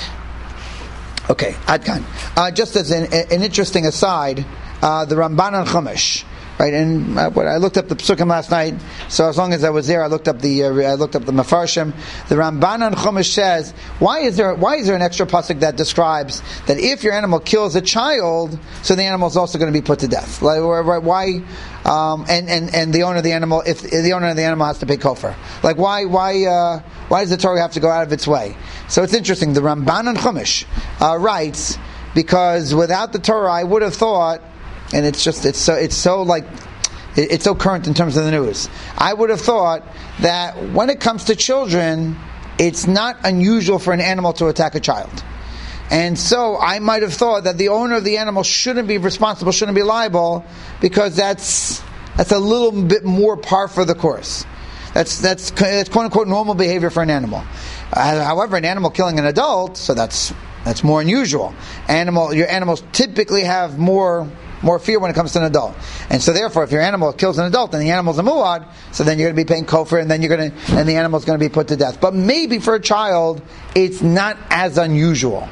Okay, Adkan. Uh, just as an, an interesting aside, uh, the Ramban on Chumash. Right, and uh, I looked up the Psukim last night. So as long as I was there, I looked up the uh, I looked up the Mefarshim. The Ramban on Chumash says, why is there why is there an extra pasuk that describes that if your animal kills a child, so the animal is also going to be put to death? Like, why? Um, and, and, and the owner of the animal, if the owner of the animal has to pay kofar, like why why uh, why does the Torah have to go out of its way? So it's interesting. The Ramban on Chumash uh, writes, because without the Torah, I would have thought. And it's just, it's so, it's so like, it's so current in terms of the news. I would have thought that when it comes to children, it's not unusual for an animal to attack a child. And so I might have thought that the owner of the animal shouldn't be responsible, shouldn't be liable, because that's, that's a little bit more par for the course. That's, that's, that's quote unquote normal behavior for an animal. Uh, however, an animal killing an adult, so that's, that's more unusual. Animal, your animals typically have more, more fear when it comes to an adult. And so therefore, if your animal kills an adult and the animal's a muad, so then you're going to be paying kofar, and then you're going to, and the animal's going to be put to death. But maybe for a child, it's not as unusual.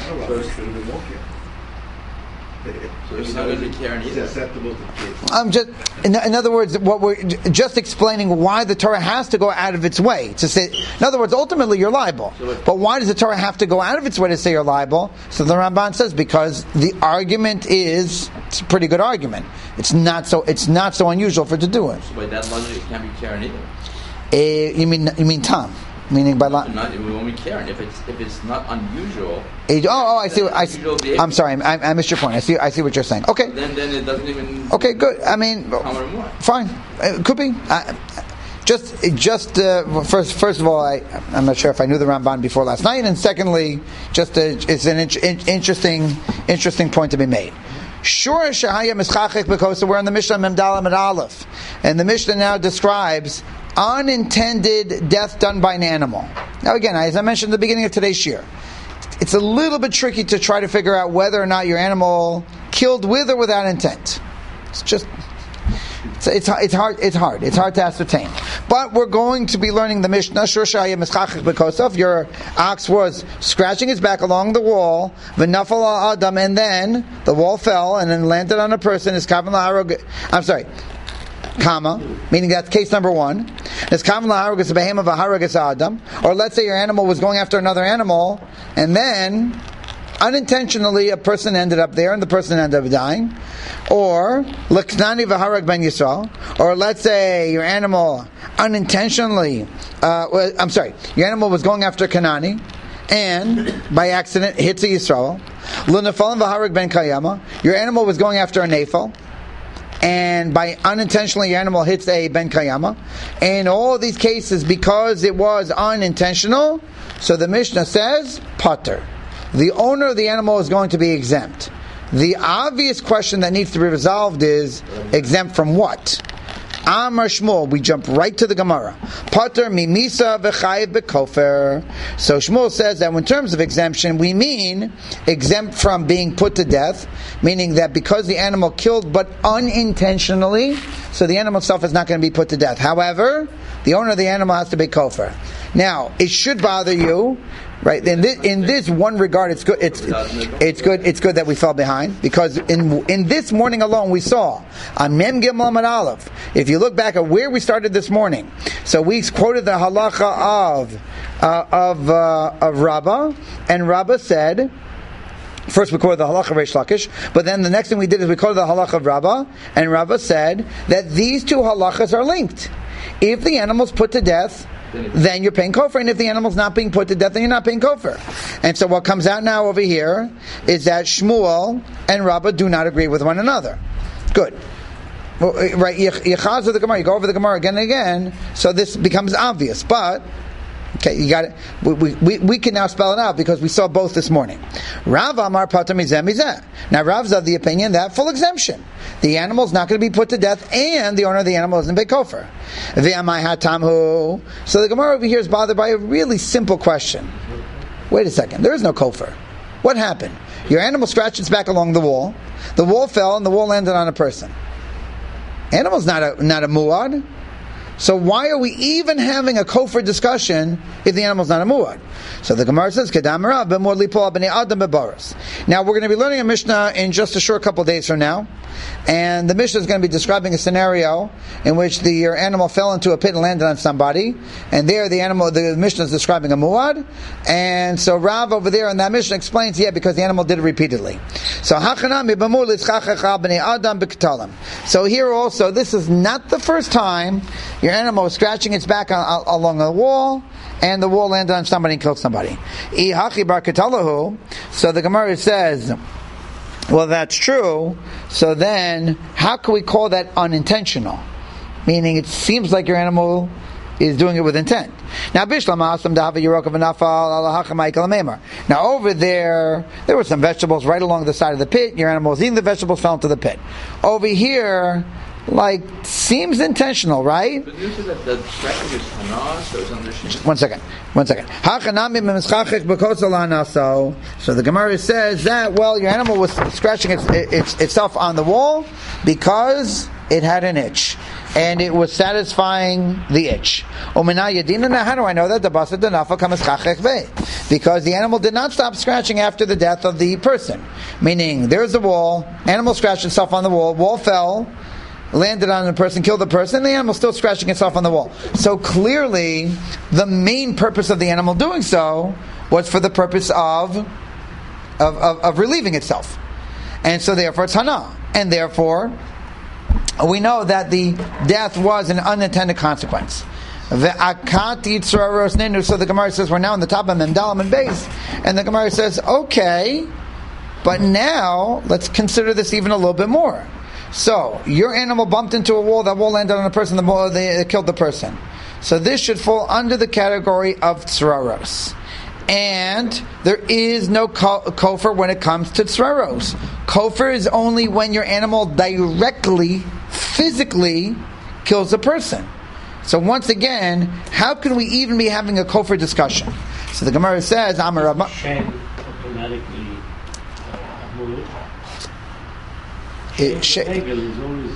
So it's not going to be Karen either. It's acceptable to kids. I'm just, in, in other words, what we're just explaining why the Torah has to go out of its way to say. In other words, ultimately you're liable, but why does the Torah have to go out of its way to say you're liable? So the Ramban says because the argument is it's a pretty good argument. It's not so. It's not so unusual for it to do it. So by that logic, it can't be Karen either. Uh, you mean you mean Tom? Meaning by not, not, it will only Karen if it's if it's not unusual. Oh, oh, I see. What, I see. I'm sorry, I, I missed your point. I see. I see what you're saying. Okay. Then, then it doesn't even. Okay, good. I mean, fine. It could be. I, just, just uh, first, first of all, I, I'm not sure if I knew the Ramban before last night, and secondly, just a, it's an in, interesting, interesting point to be made. Sure, Shahaya Mischachik because we're in the Mishnah Memdalam at Aleph, and the Mishnah now describes unintended death done by an animal. Now again, as I mentioned at the beginning of today's shir, it's a little bit tricky to try to figure out whether or not your animal killed with or without intent. It's just, it's, it's, it's hard it's hard. It's hard to ascertain. But we're going to be learning the Mishnah, Shur Shaya Mischachik B'Kosov, your ox was scratching its back along the wall, V'nafal Adam, and then the wall fell and then landed on a person, is Kavan Laharog, I'm sorry, comma, meaning that's case number one. It's common laharagas behem of a haragas adam. Or let's say your animal was going after another animal, and then unintentionally a person ended up there, and the person ended up dying. Or l'knani v'harag ben Yisrael. Or let's say your animal unintentionally, uh, well, I'm sorry, your animal was going after Kanani, and by accident hits a Yisrael. L'nefalin v'harag ben Kayama. Your animal was going after a nefal, and by unintentionally your animal hits a ben kayama. In all these cases, because it was unintentional, so the Mishnah says, pater. The owner of the animal is going to be exempt. The obvious question that needs to be resolved is, exempt from what? Amar Shmuel, we jump right to the Gemara. Pater mimisa v'chayiv b'kofer. So Shmuel says that in terms of exemption, we mean exempt from being put to death, meaning that because the animal killed but unintentionally, so the animal itself is not going to be put to death. However, the owner of the animal has to be kofer. Now, it should bother you, right? In this, in this one regard, it's good. It's it's good. It's good that we fell behind, because in in this morning alone we saw on Mem Gimel Amud Aleph. If you look back at where we started this morning, so we quoted the halacha of uh, of uh, of Rabbah, and Rabbah said. First we quoted the halacha of Reish Lakish, but then the next thing we did is we quoted the halacha of Rabbah, and Rabbah said that these two halachas are linked. If the animal's put to death, then you're paying kofar, and if the animal's not being put to death, then you're not paying kofar. And so what comes out now over here is that Shmuel and Rabbah do not agree with one another. Good. Well, right, Yechaz of the Gemara, you go over the Gemara again and again, so this becomes obvious, but okay, you got it. We, we, we can now spell it out because we saw both this morning. Rav Amar Pater Mizeh Mizeh. Now Rav's of the opinion that full exemption. The animal's not going to be put to death, and the owner of the animal isn't big kofer. V'amai hatamhu. So the Gemara over here is bothered by a really simple question. Wait a second. There is no kofer. What happened? Your animal scratched its back along the wall. The wall fell, and the wall landed on a person. Animal's not a not a muad. So why are we even having a kofar discussion if the animal's not a muad? So the Gemara says, now we're going to be learning a Mishnah in just a short couple of days from now. And the Mishnah is going to be describing a scenario in which the your animal fell into a pit and landed on somebody. And there the animal, the Mishnah is describing a muad. And so Rav over there in that Mishnah explains, yeah, because the animal did it repeatedly. So So here also, this is not the first time your animal was scratching its back on, on, along a wall, and the wall landed on somebody and killed somebody. So the Gemara says, well, that's true. So then, how can we call that unintentional? Meaning, it seems like your animal is doing it with intent. Now, Now, over there, there were some vegetables right along the side of the pit. Your animal was eating the vegetables, fell into the pit. Over here, like, seems intentional, right? But you said that the scratching is hana, so it's under shit. One second, one second. So the Gemara says that, well, your animal was scratching its, its, itself on the wall because it had an itch. and it was satisfying the itch. How do I know that? Because the animal did not stop scratching after the death of the person. Meaning, there's a wall, animal scratched itself on the wall, wall fell, landed on the person, killed the person, the animal still scratching itself on the wall. So clearly, the main purpose of the animal doing so was for the purpose of of, of, of relieving itself. And so therefore it's hana. And therefore, we know that the death was an unintended consequence. So the Gemara says we're now on the top of Memdalam and base, and the Gemara says, okay, but now let's consider this even a little bit more. So your animal bumped into a wall, that wall landed on a person, the wall they, they killed the person. So this should fall under the category of tzraros. And there is no ko- kofar when it comes to tzraros. Kofar is only when your animal directly, physically kills a person. So once again, how can we even be having a kofar discussion? So the Gemara says, Amar Rabba. Shed automatically uh, moved. It, sh- is always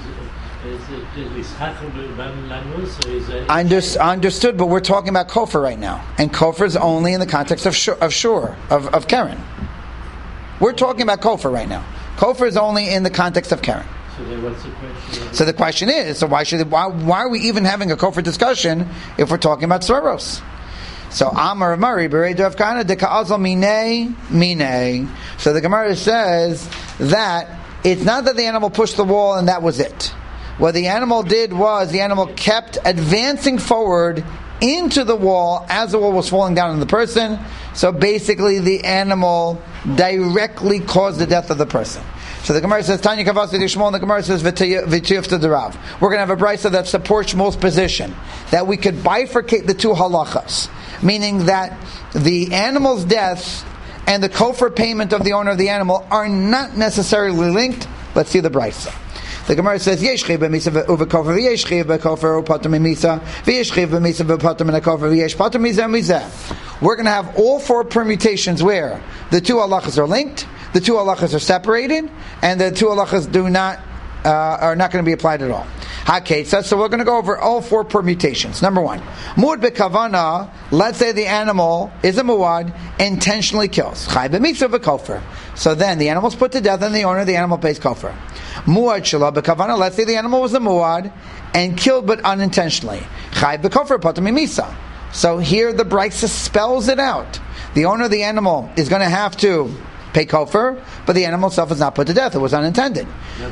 I under, understood, but we're talking about kofar right now, and kofar is only in the context of shur, of shur, of, of Karen. We're talking about kofar right now. Kofar is only in the context of Karen. So then what's the question? So the question is, so why should why why are we even having a kofar discussion if we're talking about tzraros? So Amar Mari Beredu Avkana de Ka'azal Mine Mine. So the Gemara says that it's not that the animal pushed the wall and that was it. What the animal did was the animal kept advancing forward into the wall as the wall was falling down on the person. So basically the animal directly caused the death of the person. So the Gemara says, Tanya Kavasi Shmuel, and the Gemara says, V'tiyuf to the Rav. We're going to have a brisa that supports Shmuel's position, that we could bifurcate the two halachas, meaning that the animal's death and the kofar payment of the owner of the animal are not necessarily linked. Let's see the brisa. The Gemara says, Yesh chiv b'misa v'kofar v'yesh chiv b'kofar u'pater mimisa v'yesh chiv b'misa v'pater minakofar v'yesh pater mizeh mizeh. We're going to have all four permutations where the two halachas are linked, the two halachas are separated, and the two halachas do not uh, are not going to be applied at all. HaKetzah, so we're going to go over all four permutations. Number one, muad b'kavana. Let's say the animal is a muad, intentionally kills. Chai b'mitzvah v'kofar. So then the animal's put to death, and the owner of the animal pays kofar. Muad shala b'kavana. Let's say the animal was a muad and killed but unintentionally. Chai b'kofar pater mimisa. So here the brisa spells it out. The owner of the animal is going to have to pay kofar, but the animal itself is not put to death. It was unintended.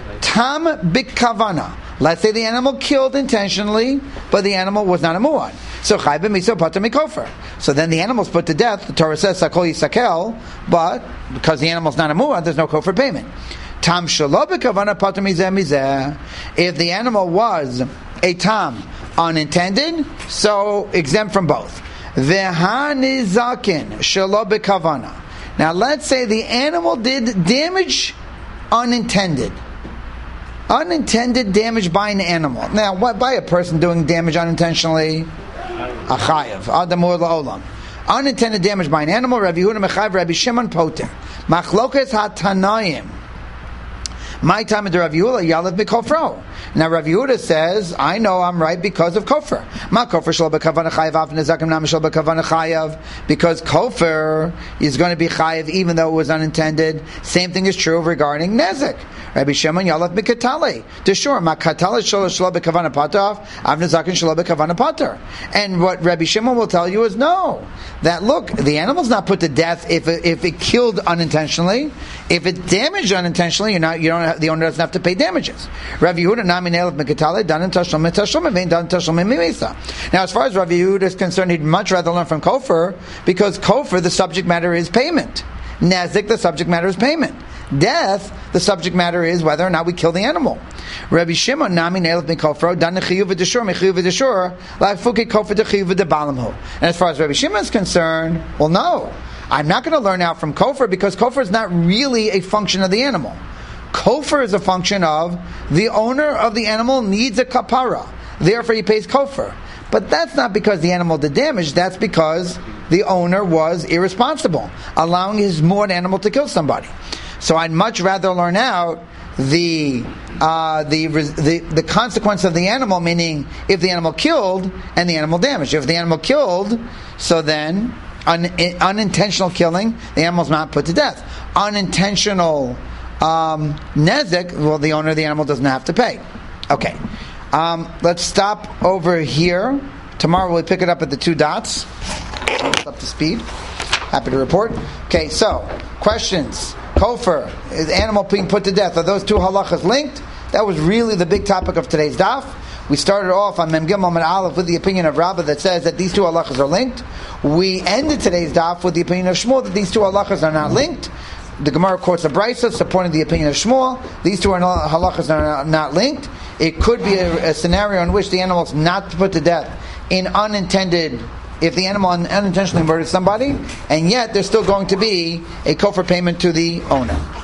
Tam b'kavana. Let's say the animal killed intentionally, but the animal was not a muad. So chai b'miso pater mikofar. So then the animal's put to death. The Torah says sakol yisakel, but because the animal's not a muad, there's no kofar payment. Tam shelo b'kavana pater mizeh mizeh. If the animal was a tam unintended, so exempt from both. V'hanizakin shelo b'kavana. Now let's say the animal did damage unintended. Unintended damage by an animal. Now, what by a person doing damage unintentionally? A chayav. Adamur la'olam. Unintended damage by an animal. Rabbi Yehuda mechayev, Rabbi Shimon poter. Machlokas hatanayim. My time in the Rav Yehuda, Yalav b'kofro. Now Rav Yehuda says, I know I'm right because of kofar. Ma kofar shlo b'kavana chayav, av nezakim nam shlo b'kavana chayav. Because kofar is going to be chayav even though it was unintended. Same thing is true regarding nezek. Rabbi Shimon Yalav b'katale. To sure, ma katale shlo shlo b'kavana patav, av nezakim shlo b'kavana pater. And what Rabbi Shimon will tell you is no. That look, the animal's not put to death if it, if it killed unintentionally. If it damaged unintentionally, you're not, you don't have, the owner doesn't have to pay damages. Rav Yehuda nami ne'elav mekatale danin tashlum tashlum vein danin tashlum mimisa. Now, as far as Rav Yehuda is concerned, he'd much rather learn from kofar because kofar, the subject matter is payment. Nezik, the subject matter is payment. Death, the subject matter is whether or not we kill the animal. Rabbi Shimon nami ne'elav mekofar danin chiyuv v'deshur mechiyuv v'deshur la'fuki kofar d'chiyuv v'debalamhu. And as far as Rabbi Shimon is concerned, well, no. I'm not going to learn out from kofar because kofar is not really a function of the animal. Kofar is a function of the owner of the animal needs a kapara. Therefore he pays kofar. But that's not because the animal did damage. That's because the owner was irresponsible, allowing his muad animal to kill somebody. So I'd much rather learn out the uh, the, the the consequence of the animal, meaning if the animal killed and the animal damaged. If the animal killed, so then un, unintentional killing, the animal's not put to death. Unintentional um, nezek, well, the owner of the animal doesn't have to pay. Okay, um, let's stop over here. Tomorrow we'll pick it up at the two dots. Up to speed. Happy to report. Okay, so questions. Kofar, is animal being put to death? Are those two halachas linked? That was really the big topic of today's daf. We started off on Mem Gimel and Aleph with the opinion of Rabbah that says that these two halachas are linked. We ended today's daf with the opinion of Shmuel that these two halachas are not linked. The Gemara quotes a brisa supporting the opinion of Shmuel. These two are not, halachas are not linked. It could be a, a scenario in which the animal is not put to death in unintended, if the animal unintentionally murders somebody, and yet there's still going to be a kofar payment to the owner.